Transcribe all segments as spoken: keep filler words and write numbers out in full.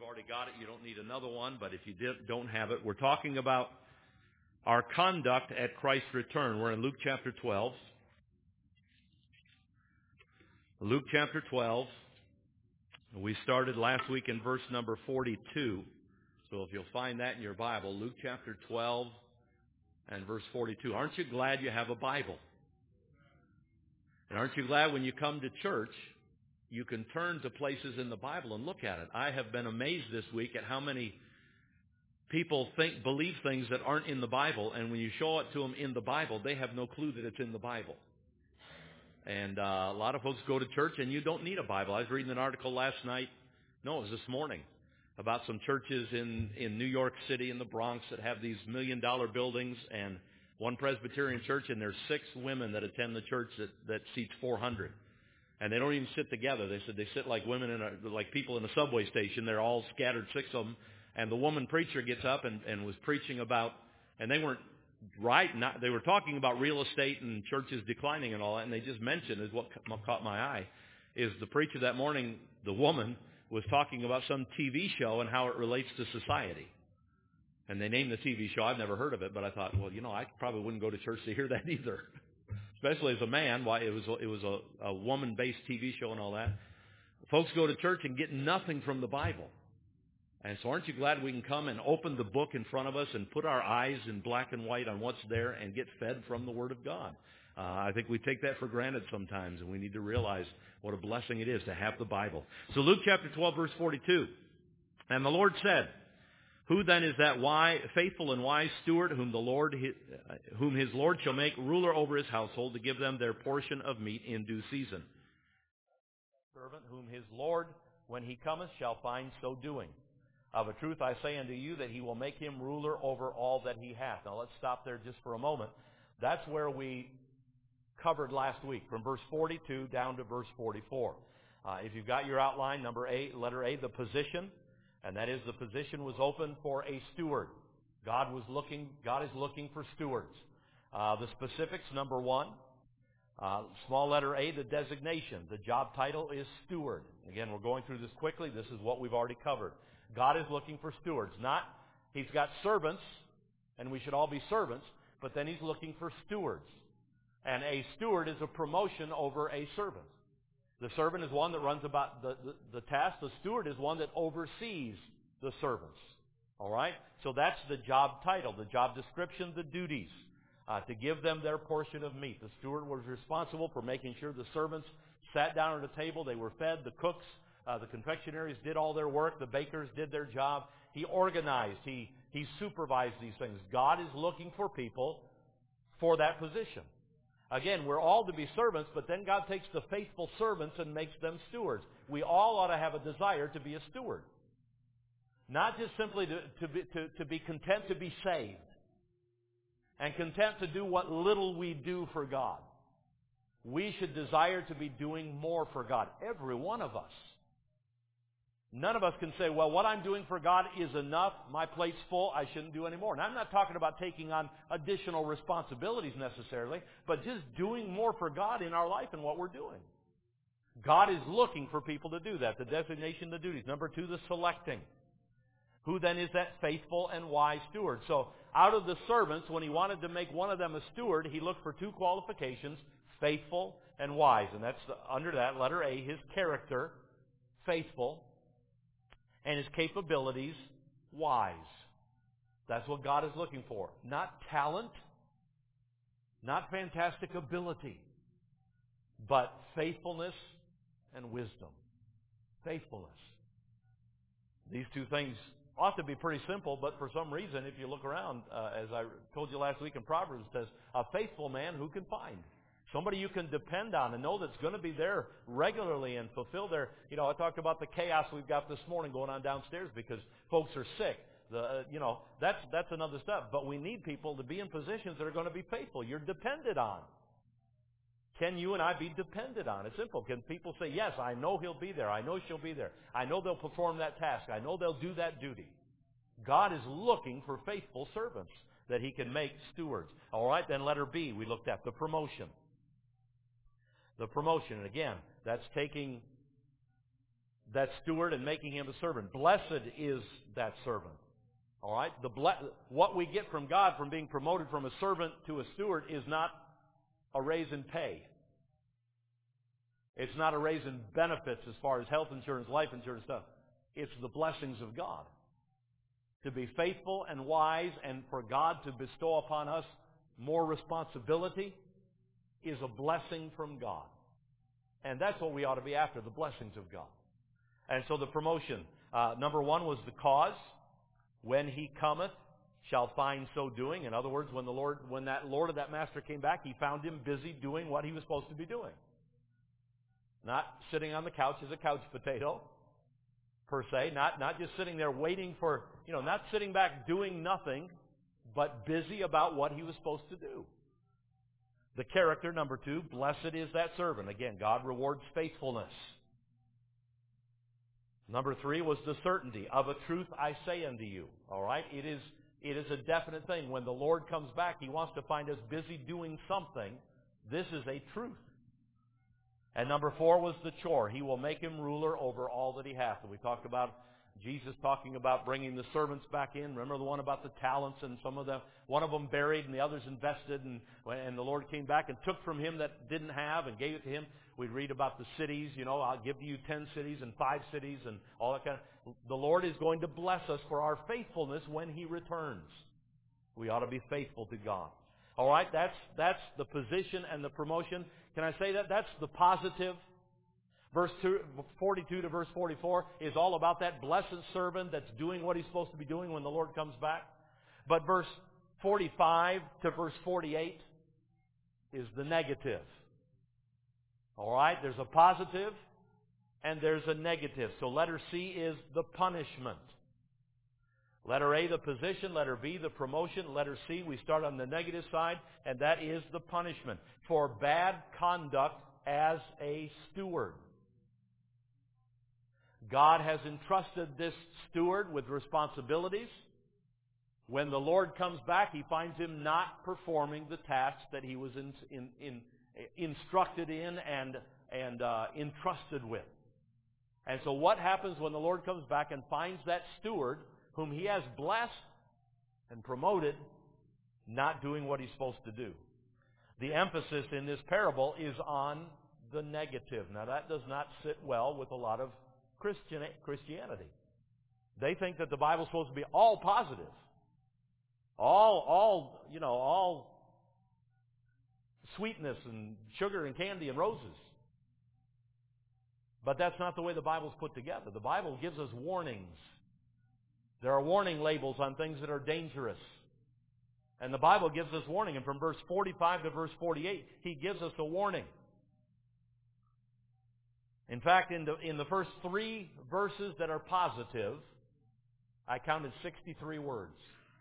already got it, you don't need another one, but if you did, don't have it, we're talking about our conduct at Christ's return. We're in Luke chapter twelve. Luke chapter twelve. We started last week in verse number forty-two. So if you'll find that in your Bible, Luke chapter twelve and verse forty-two. Aren't you glad you have a Bible? And aren't you glad when you come to church, you can turn to places in the Bible and look at it? I have been amazed this week at how many people think, believe things that aren't in the Bible, and when you show it to them in the Bible, they have no clue that it's in the Bible. And uh, a lot of folks go to church, and you don't need a Bible. I was reading an article last night, no, it was this morning, about some churches in, in New York City, in the Bronx, that have these million-dollar buildings, and one Presbyterian church, and there's six women that attend the church that, that seats four hundred. And they don't even sit together. They said they sit like women in a, like people in a subway station. They're all scattered, six of them. And the woman preacher gets up and, and was preaching about, and they weren't right, not, they were talking about real estate and churches declining and all that, and they just mentioned, is what caught my eye, is the preacher that morning, the woman, was talking about some T V show and how it relates to society. And they named the T V show. I've never heard of it, but I thought, well, you know, I probably wouldn't go to church to hear that either. Especially as a man, why it was it was a, a woman-based T V show and all that. Folks go to church and get nothing from the Bible. And so aren't you glad we can come and open the book in front of us and put our eyes in black and white on what's there and get fed from the Word of God? Uh, I think we take that for granted sometimes, and we need to realize what a blessing it is to have the Bible. So Luke chapter twelve, verse forty-two. And the Lord said, "Who then is that wise, faithful and wise steward whom the Lord, whom his Lord shall make ruler over his household to give them their portion of meat in due season? Servant whom his Lord, when he cometh, shall find so doing. Of a truth I say unto you that he will make him ruler over all that he hath." Now let's stop there just for a moment. That's where we covered last week, from verse forty-two down to verse forty-four. Uh, if you've got your outline, number A, letter A, the position. And that is, the position was open for a steward. God was looking, God is looking for stewards. Uh, the specifics, number one, uh, small letter A, the designation. The job title is steward. Again, we're going through this quickly. This is what we've already covered. God is looking for stewards. Not, he's got servants, and we should all be servants, but then he's looking for stewards. And a steward is a promotion over a servant. The servant is one that runs about the, the, the task. The steward is one that oversees the servants. All right? So that's the job title, the job description, the duties, uh, to give them their portion of meat. The steward was responsible for making sure the servants sat down at a table, they were fed, the cooks, uh, the confectionaries did all their work, the bakers did their job. He organized, he, he supervised these things. God is looking for people for that position. Again, we're all to be servants, but then God takes the faithful servants and makes them stewards. We all ought to have a desire to be a steward. Not just simply to, to, be, to, to be content to be saved and content to do what little we do for God. We should desire to be doing more for God, every one of us. None of us can say, well, what I'm doing for God is enough. My plate's full. I shouldn't do any more. And I'm not talking about taking on additional responsibilities necessarily, but just doing more for God in our life and what we're doing. God is looking for people to do that. The designation, the duties. Number two, the selecting. Who then is that faithful and wise steward? So out of the servants, when he wanted to make one of them a steward, he looked for two qualifications, faithful and wise. And that's the, under that, letter A, his character, faithful, and his capabilities, wise. That's what God is looking for. Not talent, not fantastic ability, but faithfulness and wisdom. Faithfulness. These two things ought to be pretty simple, but for some reason, if you look around, uh, as I told you last week in Proverbs, it says, a faithful man who can find? Somebody you can depend on and know that's going to be there regularly and fulfill their, you know, I talked about the chaos we've got this morning going on downstairs because folks are sick. The, uh, you know, that's, that's another step. But we need people to be in positions that are going to be faithful. You're depended on. Can you and I be depended on? It's simple. Can people say, yes, I know he'll be there. I know she'll be there. I know they'll perform that task. I know they'll do that duty. God is looking for faithful servants that he can make stewards. All right, then letter B we looked at, the promotion. The promotion, and again, that's taking that steward and making him a servant. Blessed is that servant. All right? The ble- what we get from God from being promoted from a servant to a steward is not a raise in pay. It's not a raise in benefits as far as health insurance, life insurance stuff. It's the blessings of God. To be faithful and wise and for God to bestow upon us more responsibility is a blessing from God. And that's what we ought to be after, the blessings of God. And so the promotion, uh, number one was the cause. When he cometh, shall find so doing. In other words, when the Lord, when that Lord of that master came back, he found him busy doing what he was supposed to be doing. Not sitting on the couch as a couch potato, per se. Not, not just sitting there waiting for, you know, not sitting back doing nothing, but busy about what he was supposed to do. The character, number two, blessed is that servant. Again, God rewards faithfulness. Number three was the certainty. Of a truth I say unto you. All right? It is, it is a definite thing. When the Lord comes back, he wants to find us busy doing something. This is a truth. And number four was the chore. He will make him ruler over all that he hath. And we talked about Jesus talking about bringing the servants back in. Remember the one about the talents and some of the, one of them buried and the others invested, and, and the Lord came back and took from him that didn't have and gave it to him. We'd read about the cities, you know, I'll give you ten cities and five cities and all that kind of. The Lord is going to bless us for our faithfulness when he returns. We ought to be faithful to God. All right, that's, that's the position and the promotion. Can I say that? That's the positive. Verse two, forty-two to verse forty-four is all about that blessed servant that's doing what he's supposed to be doing when the Lord comes back. But verse forty-five to verse forty-eight is the negative. All right, there's a positive and there's a negative. So letter C is the punishment. Letter A, the position. Letter B, the promotion. Letter C, we start on the negative side, and that is the punishment for bad conduct as a steward. God has entrusted this steward with responsibilities. When the Lord comes back, he finds him not performing the tasks that he was in, in, in, instructed in and, and uh, entrusted with. And so what happens when the Lord comes back and finds that steward whom he has blessed and promoted not doing what he's supposed to do? The emphasis in this parable is on the negative. Now that does not sit well with a lot of Christian, Christianity. They think that the Bible's supposed to be all positive. All, all, you know, all sweetness and sugar and candy and roses. But that's not the way the Bible's put together. The Bible gives us warnings. There are warning labels on things that are dangerous. And the Bible gives us warning. And from verse forty-five to verse forty-eight, he gives us a warning. In fact, in the, in the first three verses that are positive, I counted sixty-three words.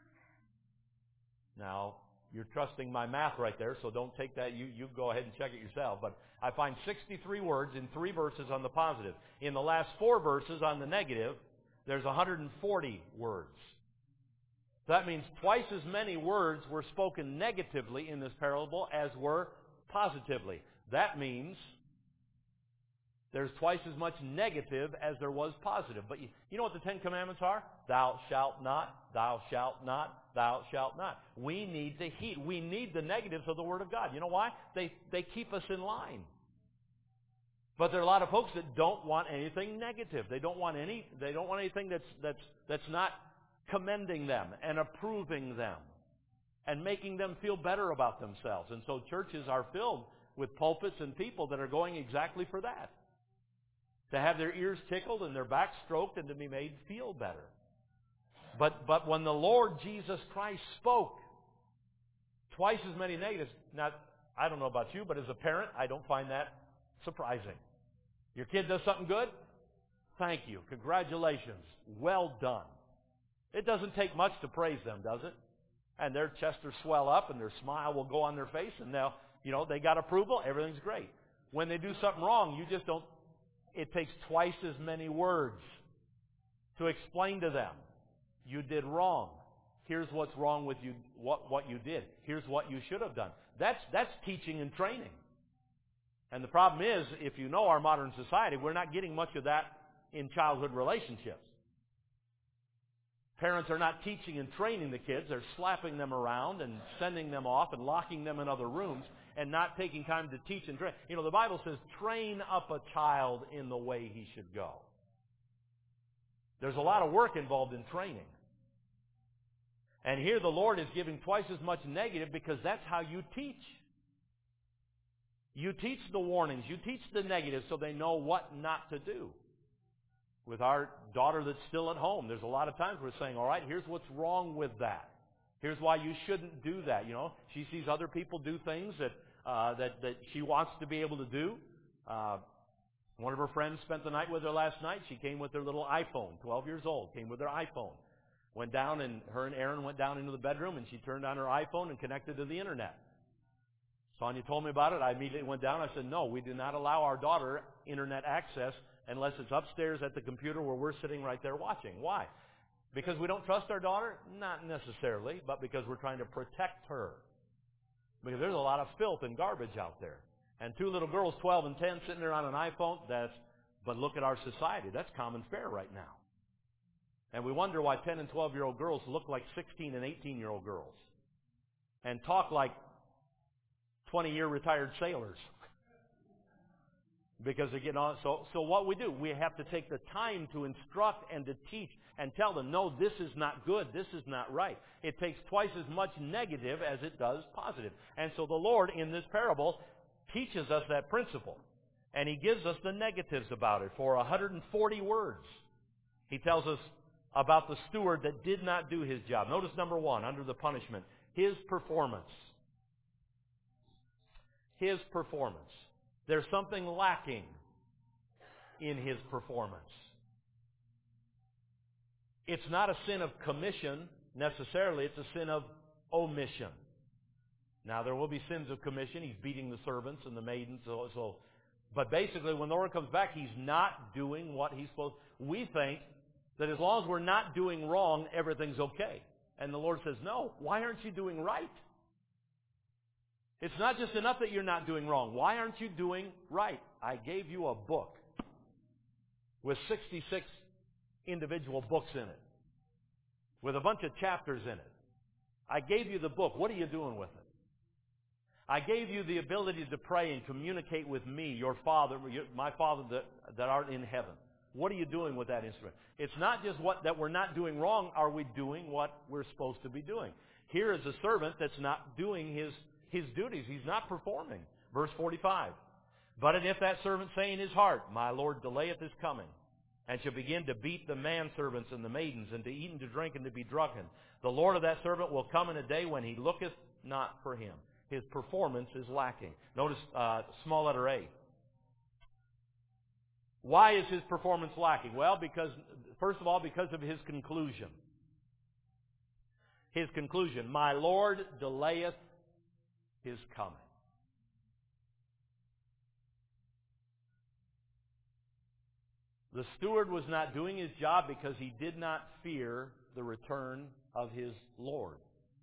Now, you're trusting my math right there, so don't take that. You, you go ahead and check it yourself. But I find sixty-three words in three verses on the positive. In the last four verses on the negative, there's one hundred forty words. So that means twice as many words were spoken negatively in this parable as were positively. That means there's twice as much negative as there was positive. But you, you know what the Ten Commandments are? Thou shalt not, thou shalt not, thou shalt not. We need to heed. We need the negatives of the Word of God. You know why? They, they keep us in line. But there are a lot of folks that don't want anything negative. They don't want any, they don't want anything that's, that's, that's not commending them and approving them and making them feel better about themselves. And so churches are filled with pulpits and people that are going exactly for that. To have their ears tickled and their backs stroked and to be made feel better. But, but when the Lord Jesus Christ spoke, twice as many negatives. Now, I don't know about you, but as a parent, I don't find that surprising. Your kid does something good? Thank you. Congratulations. Well done. It doesn't take much to praise them, does it? And their chest will swell up and their smile will go on their face and they'll, you know, they got approval. Everything's great. When they do something wrong, you just don't. It takes twice as many words to explain to them. You did wrong. Here's what's wrong with you, what, what you did. Here's what you should have done. That's, that's teaching and training. And the problem is, if you know our modern society, we're not getting much of that in childhood relationships. Parents are not teaching and training the kids. They're slapping them around and sending them off and locking them in other rooms and not taking time to teach and train. You know, the Bible says, train up a child in the way he should go. There's a lot of work involved in training. And here the Lord is giving twice as much negative because that's how you teach. You teach the warnings. You teach the negative so they know what not to do. With our daughter that's still at home, there's a lot of times we're saying, all right, here's what's wrong with that. Here's why you shouldn't do that. You know, she sees other people do things that uh, that, that she wants to be able to do. Uh, one of her friends spent the night with her last night. She came with her little iPhone, twelve years old, came with her iPhone. Went down, and her and Aaron went down into the bedroom, and she turned on her iPhone and connected to the Internet. Sonia told me about it. I immediately went down. I said, no, we do not allow our daughter Internet access unless it's upstairs at the computer where we're sitting right there watching. Why? Because we don't trust our daughter? Not necessarily, but because we're trying to protect her. Because there's a lot of filth and garbage out there. And two little girls, twelve and ten, sitting there on an iPhone, that's, but look at our society. That's common fare right now. And we wonder why ten and twelve-year-old girls look like sixteen and eighteen-year-old girls and talk like twenty-year retired sailors. Because they're getting on. So, so what we do, we have to take the time to instruct and to teach and tell them, no, this is not good, this is not right. It takes twice as much negative as it does positive. And so the Lord, in this parable, teaches us that principle. And He gives us the negatives about it for one hundred forty words. He tells us about the steward that did not do his job. Notice number one, under the punishment, his performance. His performance. There's something lacking in his performance. It's not a sin of commission necessarily. It's a sin of omission. Now, there will be sins of commission. He's beating the servants and the maidens. So, so, but basically, when the Lord comes back, He's not doing what He's supposed to. We think that as long as we're not doing wrong, everything's okay. And the Lord says, no, why aren't you doing right? It's not just enough that you're not doing wrong. Why aren't you doing right? I gave you a book with sixty-six individual books in it, with a bunch of chapters in it. I gave you the book. What are you doing with it? I gave you the ability to pray and communicate with me, your Father, my Father that, that art in heaven. What are you doing with that instrument? It's not just what that we're not doing wrong. Are we doing what we're supposed to be doing? Here is a servant that's not doing his His duties. He's not performing. Verse forty-five. But if that servant say in his heart, my Lord delayeth his coming, and shall begin to beat the manservants and the maidens, and to eat and to drink and to be drunken, the Lord of that servant will come in a day when he looketh not for him. His performance is lacking. Notice uh, small letter A. Why is his performance lacking? Well, because, first of all, because of his conclusion. His conclusion, my Lord delayeth his coming. The steward was not doing his job because he did not fear the return of his Lord.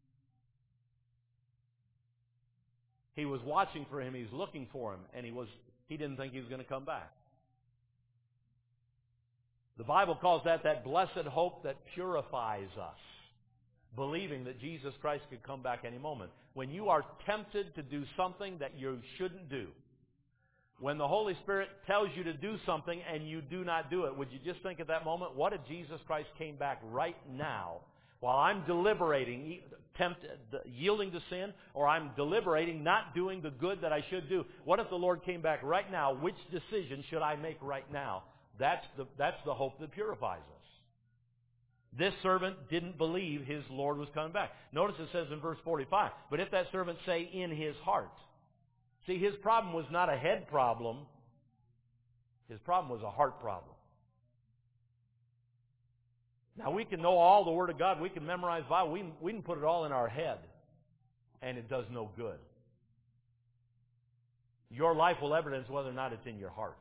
He was watching for him, he was looking for him, and he was he didn't think he was going to come back. The Bible calls that that blessed hope that purifies us, believing that Jesus Christ could come back any moment. When you are tempted to do something that you shouldn't do, when the Holy Spirit tells you to do something and you do not do it, would you just think at that moment, what if Jesus Christ came back right now while I'm deliberating, tempted, yielding to sin, or I'm deliberating not doing the good that I should do? What if the Lord came back right now? Which decision should I make right now? That's the, that's the hope that purifies us. This servant didn't believe his Lord was coming back. Notice it says in verse forty-five, but if that servant say in his heart. See, his problem was not a head problem. His problem was a heart problem. Now, we can know all the Word of God. We can memorize the Bible. We can, we can put it all in our head, and it does no good. Your life will evidence whether or not it's in your heart.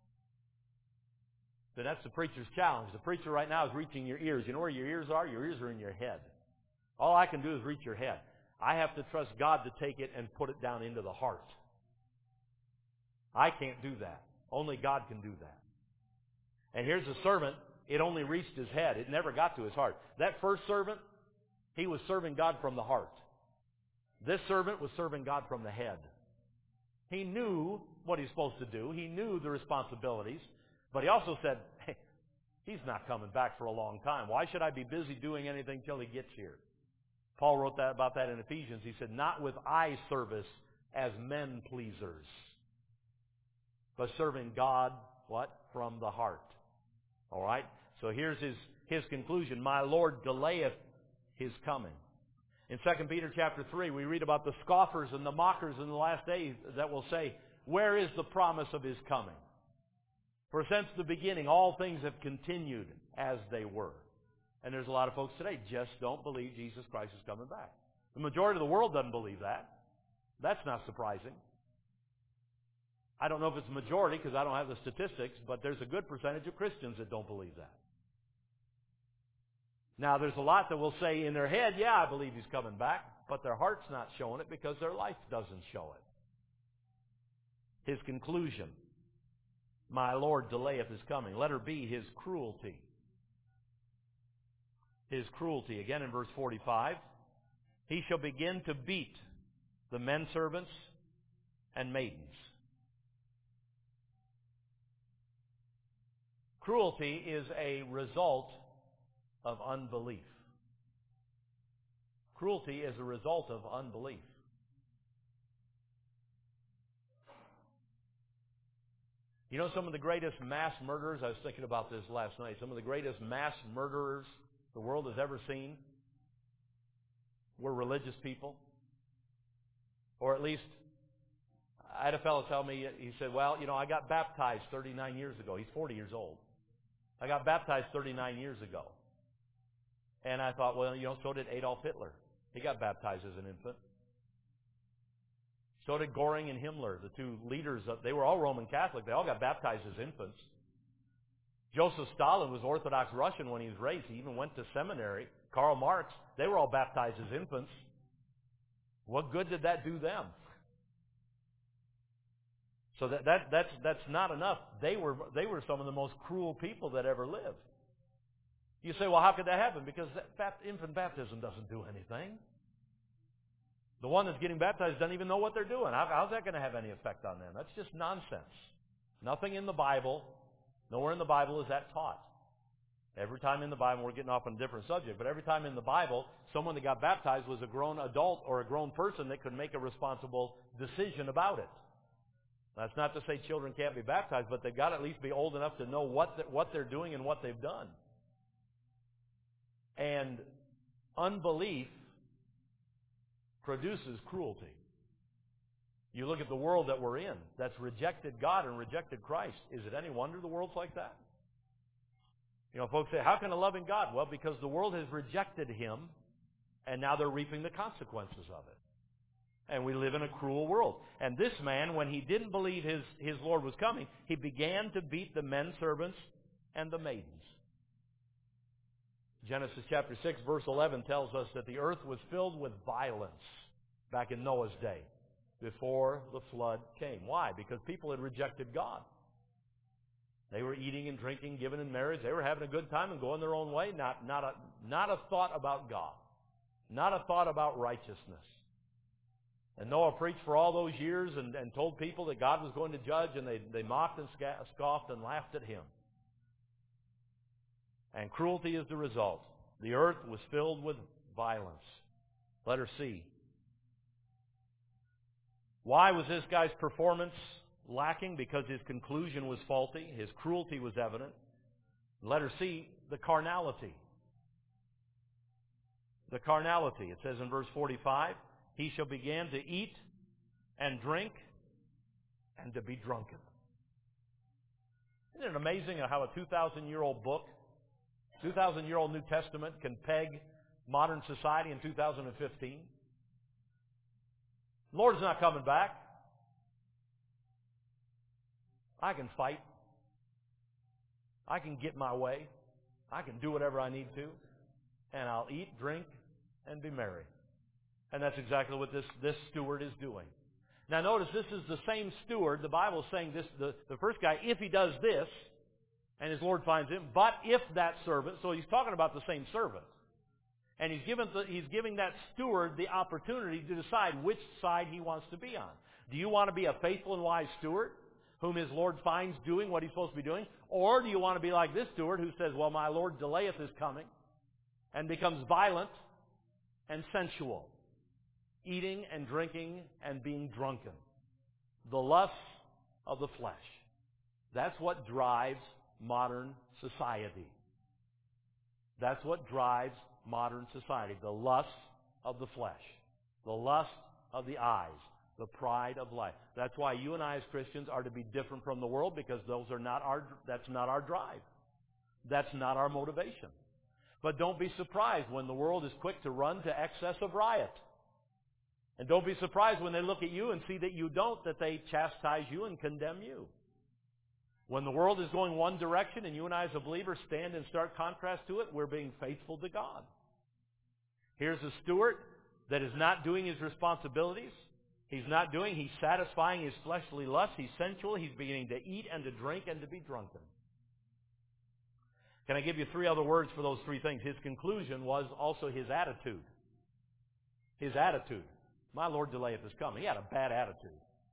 So that's the preacher's challenge. The preacher right now is reaching your ears. You know where your ears are? Your ears are in your head. All I can do is reach your head. I have to trust God to take it and put it down into the heart. I can't do that. Only God can do that. And here's a servant, it only reached his head. It never got to his heart. That first servant, he was serving God from the heart. This servant was serving God from the head. He knew what he's supposed to do. He knew the responsibilities. But he also said, hey, he's not coming back for a long time. Why should I be busy doing anything till he gets here? Paul wrote that about that in Ephesians. He said, not with eye service as men pleasers, but serving God, what? From the heart. All right? So here's his, his conclusion. My Lord delayeth his coming. In Second Peter chapter three, we read about the scoffers and the mockers in the last days that will say, where is the promise of his coming? For since the beginning, all things have continued as they were. And there's a lot of folks today just don't believe Jesus Christ is coming back. The majority of the world doesn't believe that. That's not surprising. I don't know if it's a majority because I don't have the statistics, but there's a good percentage of Christians that don't believe that. Now, there's a lot that will say in their head, yeah, I believe he's coming back, but their heart's not showing it because their life doesn't show it. His conclusion, my Lord delayeth his coming. Letter B, his cruelty. His cruelty. Again in verse forty-five, he shall begin to beat the men servants and maidens. Cruelty is a result of unbelief. Cruelty is a result of unbelief. You know, some of the greatest mass murderers, I was thinking about this last night, some of the greatest mass murderers the world has ever seen were religious people. Or at least, I had a fellow tell me, he said, well, you know, I got baptized thirty-nine years ago. He's forty years old. I got baptized thirty-nine years ago. And I thought, well, you know, so did Adolf Hitler. He got baptized as an infant. So did Göring and Himmler, the two leaders. Of, they were all Roman Catholic. They all got baptized as infants. Joseph Stalin was Orthodox Russian when he was raised. He even went to seminary. Karl Marx, they were all baptized as infants. What good did that do them? So that, that that's that's not enough. They were they were some of the most cruel people that ever lived. You say, well, how could that happen? Because that infant baptism doesn't do anything. The one that's getting baptized doesn't even know what they're doing. How, how's that going to have any effect on them? That's just nonsense. Nothing in the Bible, nowhere in the Bible is that taught. Every time in the Bible, we're getting off on a different subject, but every time in the Bible, someone that got baptized was a grown adult or a grown person that could make a responsible decision about it. That's not to say children can't be baptized, but they've got to at least be old enough to know what the, what they're doing and what they've done. And unbelief produces cruelty. You look at the world that we're in that's rejected God and rejected Christ. Is it any wonder the world's like that? You know, folks say, how can a loving God? Well, because the world has rejected him, and now they're reaping the consequences of it. And we live in a cruel world. And this man, when he didn't believe his, his Lord was coming, he began to beat the men servants and the maidens. Genesis chapter six, verse eleven tells us that the earth was filled with violence back in Noah's day before the flood came. Why? Because people had rejected God. They were eating and drinking, giving in marriage. They were having a good time and going their own way. Not, not, a, not a thought about God. Not a thought about righteousness. And Noah preached for all those years and, and told people that God was going to judge, and they, they mocked and scoffed and laughed at him. And cruelty is the result. The earth was filled with violence. Letter C. Why was this guy's performance lacking? Because his conclusion was faulty. His cruelty was evident. Letter C, the carnality. The carnality. It says in verse forty-five, he shall begin to eat and drink and to be drunken. Isn't it amazing how a two thousand year old book, two thousand year old New Testament can peg modern society in two thousand fifteen? The Lord's not coming back. I can fight. I can get my way. I can do whatever I need to. And I'll eat, drink, and be merry. And that's exactly what this, this steward is doing. Now notice, this is the same steward. The Bible's saying this, the, the first guy, if he does this, And his Lord finds him. But if that servant, so he's talking about the same servant. And he's, given the, he's giving that steward the opportunity to decide which side he wants to be on. Do you want to be a faithful and wise steward whom his Lord finds doing what he's supposed to be doing? Or do you want to be like this steward who says, well, my Lord delayeth his coming, and becomes violent and sensual, eating and drinking and being drunken? The lusts of the flesh. That's what drives modern society. That's what drives modern society. The lust of the flesh. The lust of the eyes. The pride of life. That's why you and I as Christians are to be different from the world, because those are not our, that's not our drive. That's not our motivation. But don't be surprised when the world is quick to run to excess of riot. And don't be surprised when they look at you and see that you don't, that they chastise you and condemn you. When the world is going one direction and you and I as a believer stand in stark contrast to it, we're being faithful to God. Here's a steward that is not doing his responsibilities. He's not doing, he's satisfying his fleshly lusts. He's sensual. He's beginning to eat and to drink and to be drunken. Can I give you three other words for those three things? His conclusion was also his attitude. His attitude. My Lord delayeth his coming. He had a bad attitude.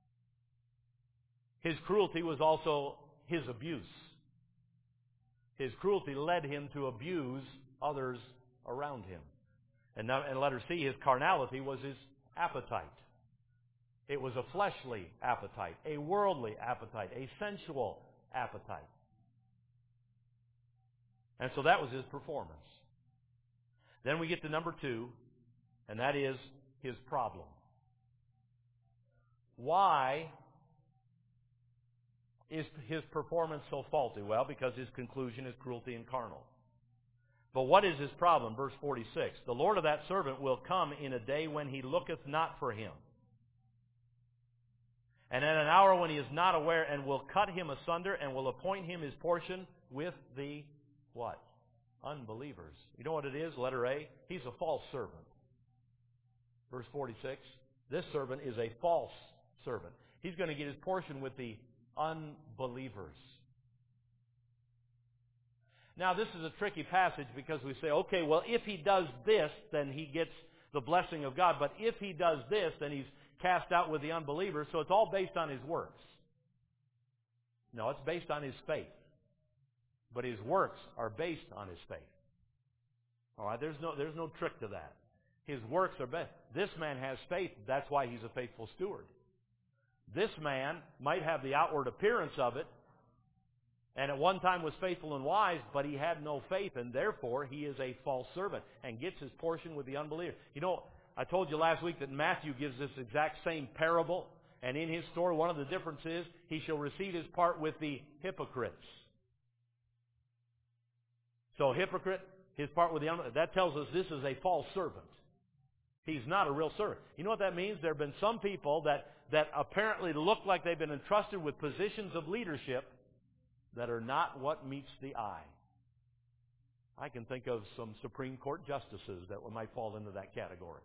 His cruelty was also his abuse. His cruelty led him to abuse others around him. And, now, and letter C, his carnality was his appetite. It was a fleshly appetite, a worldly appetite, a sensual appetite. And so that was his performance. Then we get to number two, and that is his problem. Why is his performance so faulty? Well, because his conclusion is cruelty and carnal. But what is his problem? Verse forty-six. The Lord of that servant will come in a day when he looketh not for him, and at an hour when he is not aware, and will cut him asunder, and will appoint him his portion with the what? Unbelievers. You know what it is? Letter A. He's a false servant. Verse forty-six. This servant is a false servant. He's going to get his portion with the unbelievers. Now, this is a tricky passage because we say, okay, well, if he does this, then he gets the blessing of God. But if he does this, then he's cast out with the unbelievers. So it's all based on his works. No, it's based on his faith. But his works are based on his faith. All right, there's no, there's no trick to that. His works are based. This man has faith. That's why he's a faithful steward. This man might have the outward appearance of it, and at one time was faithful and wise, but he had no faith, and therefore he is a false servant and gets his portion with the unbeliever. You know, I told you last week that Matthew gives this exact same parable, and in his story, one of the differences is he shall receive his part with the hypocrites. So hypocrite, his part with the unbeliever, that tells us this is a false servant. He's not a real servant. You know what that means? There have been some people that, that apparently look like they've been entrusted with positions of leadership that are not what meets the eye. I can think of some Supreme Court justices that might fall into that category.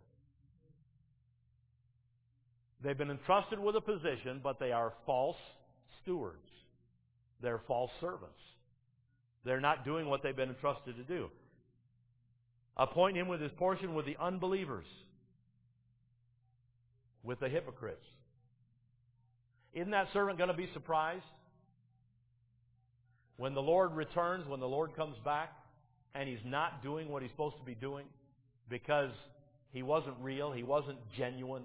They've been entrusted with a position, but they are false stewards. They're false servants. They're not doing what they've been entrusted to do. Appoint him with his portion with the unbelievers, with the hypocrites. Isn't that servant going to be surprised when the Lord returns, when the Lord comes back, and he's not doing what he's supposed to be doing because he wasn't real, he wasn't genuine?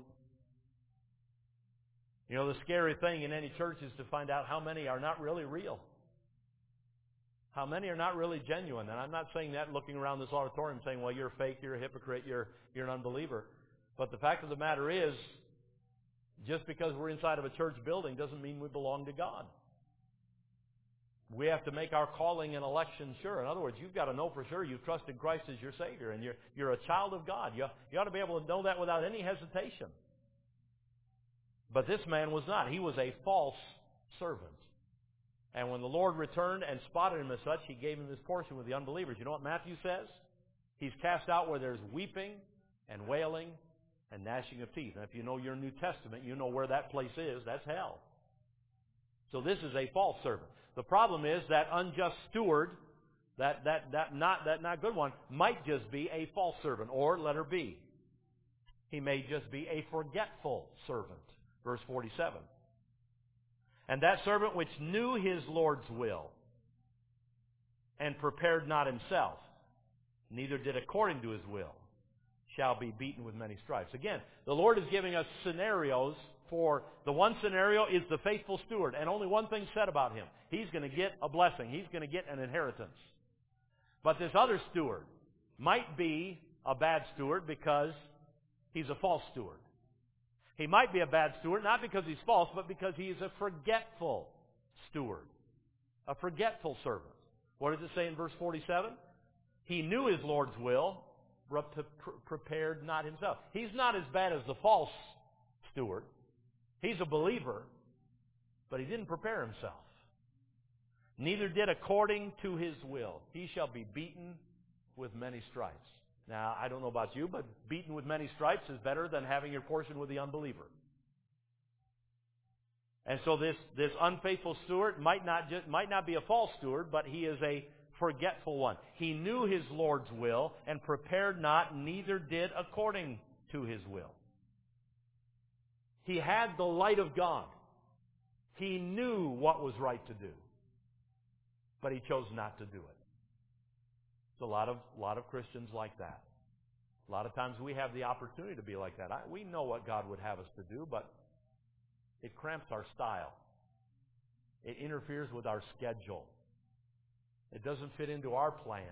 You know, the scary thing in any church is to find out how many are not really real. How many are not really genuine? And I'm not saying that looking around this auditorium saying, well, you're fake, you're a hypocrite, you're, you're an unbeliever. But the fact of the matter is, just because we're inside of a church building doesn't mean we belong to God. We have to make our calling and election sure. In other words, you've got to know for sure you've trusted Christ as your Savior, and you're, you're a child of God. You, you ought to be able to know that without any hesitation. But this man was not. He was a false servant. And when the Lord returned and spotted him as such, he gave him his portion with the unbelievers. You know what Matthew says? He's cast out where there's weeping and wailing and gnashing of teeth. And if you know your New Testament, you know where that place is. That's hell. So this is a false servant. The problem is that unjust steward, that, that, that, not, that not good one, might just be a false servant. Or, letter B, he may just be a forgetful servant. Verse forty-seven. And that servant which knew his Lord's will, and prepared not himself, neither did according to his will, shall be beaten with many stripes. Again, the Lord is giving us scenarios. For the one scenario is the faithful steward, and only one thing said about him. He's going to get a blessing. He's going to get an inheritance. But this other steward might be a bad steward because he's a false steward. He might be a bad steward, not because he's false, but because he is a forgetful steward. A forgetful servant. What does it say in verse forty-seven? He knew his Lord's will, but prepared not himself. He's not as bad as the false steward. He's a believer, but he didn't prepare himself. Neither did according to his will. He shall be beaten with many stripes. Now, I don't know about you, but beaten with many stripes is better than having your portion with the unbeliever. And so this, this unfaithful steward might not, just, might not be a false steward, but he is a forgetful one. He knew his Lord's will and prepared not, neither did according to his will. He had the light of God. He knew what was right to do. But he chose not to do it. There's a lot of, lot of Christians like that. A lot of times we have the opportunity to be like that. I, we know what God would have us to do, but it cramps our style. It interferes with our schedule. It doesn't fit into our plans.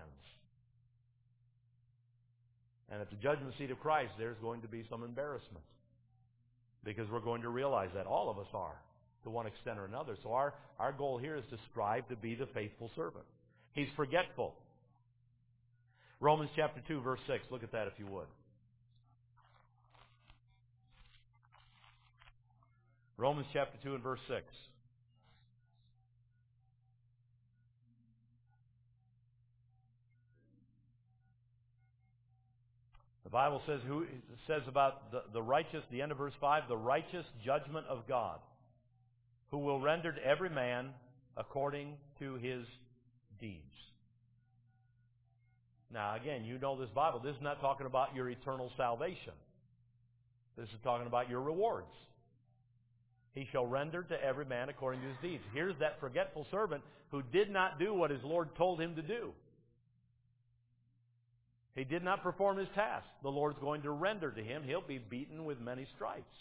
And at the judgment seat of Christ, there's going to be some embarrassment. Because we're going to realize that all of us are, to one extent or another. So our, our goal here is to strive to be the faithful servant. He's forgetful. Romans chapter two, verse six. Look at that if you would. Romans chapter two and verse six. The Bible says who it says about the, the righteous, the end of verse five, the righteous judgment of God, who will render to every man according to his deeds. Now again, you know this Bible. This is not talking about your eternal salvation. This is talking about your rewards. He shall render to every man according to his deeds. Here's that forgetful servant who did not do what his Lord told him to do. He did not perform his task. The Lord's going to render to him. He'll be beaten with many stripes.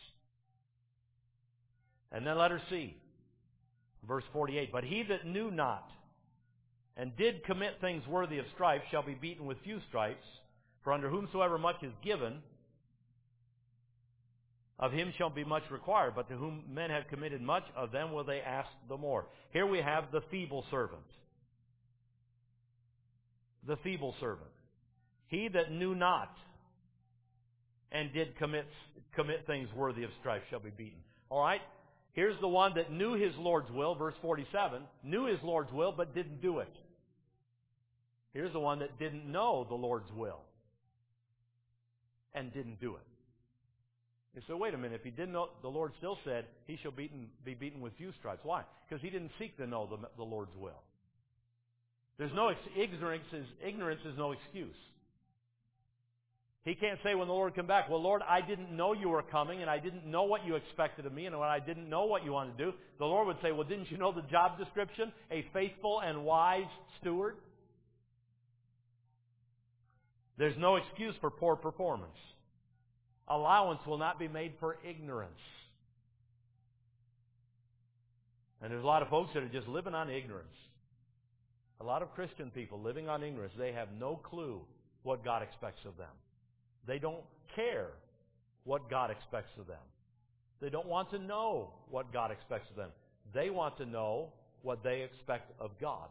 And then letter C, verse forty-eight. But he that knew not and did commit things worthy of stripes shall be beaten with few stripes. For under whomsoever much is given, of him shall be much required. But to whom men have committed much, of them will they ask the more. Here we have the feeble servant. The feeble servant. He that knew not and did commit, commit things worthy of strife shall be beaten. All right? Here's the one that knew his Lord's will, verse forty-seven, knew his Lord's will but didn't do it. Here's the one that didn't know the Lord's will and didn't do it. You say, wait a minute, if he didn't know, the Lord still said he shall beaten, be beaten with few stripes. Why? Because he didn't seek to know the, the Lord's will. There's no, ignorance is, ignorance is no excuse. He can't say when the Lord come back, well, Lord, I didn't know you were coming, and I didn't know what you expected of me, and when I didn't know what you wanted to do. The Lord would say, well, didn't you know the job description? A faithful and wise steward. There's no excuse for poor performance. Allowance will not be made for ignorance. And there's a lot of folks that are just living on ignorance. A lot of Christian people living on ignorance. They have no clue what God expects of them. They don't care what God expects of them. They don't want to know what God expects of them. They want to know what they expect of God.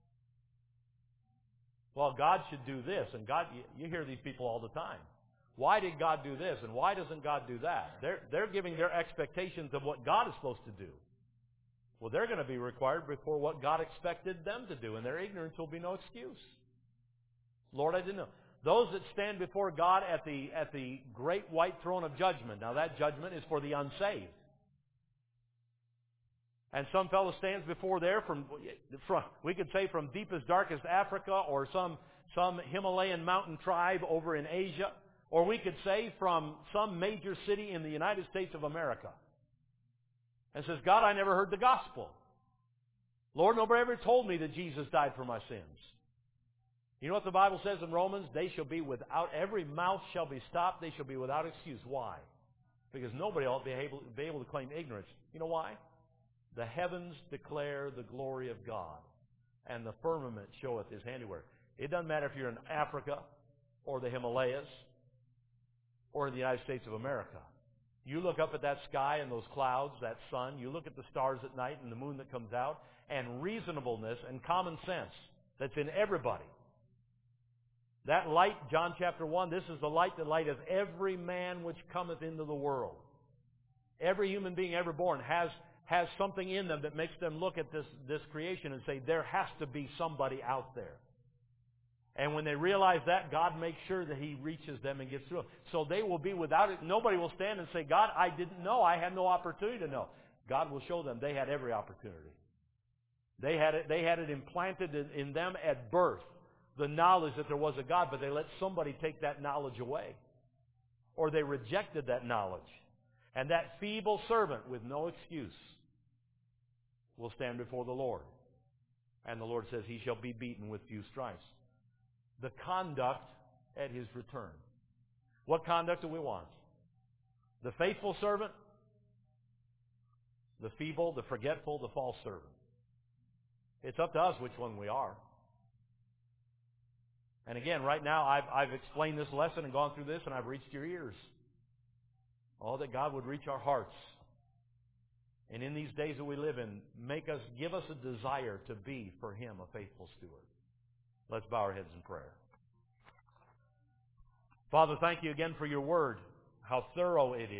Well, God should do this, and God, you hear these people all the time. Why did God do this, and why doesn't God do that? They're, they're giving their expectations of what God is supposed to do. Well, they're going to be required before what God expected them to do, and their ignorance will be no excuse. Lord, I didn't know. Those that stand before God at the, at the great white throne of judgment. Now that judgment is for the unsaved. And some fellow stands before there from, from we could say from deepest, darkest Africa, or some, some Himalayan mountain tribe over in Asia, or we could say from some major city in the United States of America, and says, God, I never heard the gospel. Lord, nobody ever told me that Jesus died for my sins. You know what the Bible says in Romans? They shall be without, every mouth shall be stopped, they shall be without excuse. Why? Because nobody ought to be able, be able to claim ignorance. You know why? The heavens declare the glory of God, and the firmament showeth His handiwork. It doesn't matter if you're in Africa, or the Himalayas, or in the United States of America. You look up at that sky and those clouds, that sun, you look at the stars at night and the moon that comes out, and reasonableness and common sense that's in everybody. That light, John chapter one, this is the light that lighteth every man which cometh into the world. Every human being ever born has, has something in them that makes them look at this, this creation and say, there has to be somebody out there. And when they realize that, God makes sure that He reaches them and gets through them. So they will be without it. Nobody will stand and say, God, I didn't know. I had no opportunity to know. God will show them they had every opportunity. They had it, they had it implanted in, in them at birth, the knowledge that there was a God, but they let somebody take that knowledge away. Or they rejected that knowledge. And that feeble servant with no excuse will stand before the Lord. And the Lord says he shall be beaten with few stripes. The conduct at His return. What conduct do we want? The faithful servant? The feeble, the forgetful, the false servant? It's up to us which one we are. And again, right now, I've, I've explained this lesson and gone through this, and I've reached your ears. Oh, that God would reach our hearts. And in these days that we live in, make us, give us a desire to be, for Him, a faithful steward. Let's bow our heads in prayer. Father, thank You again for Your word, how thorough it is.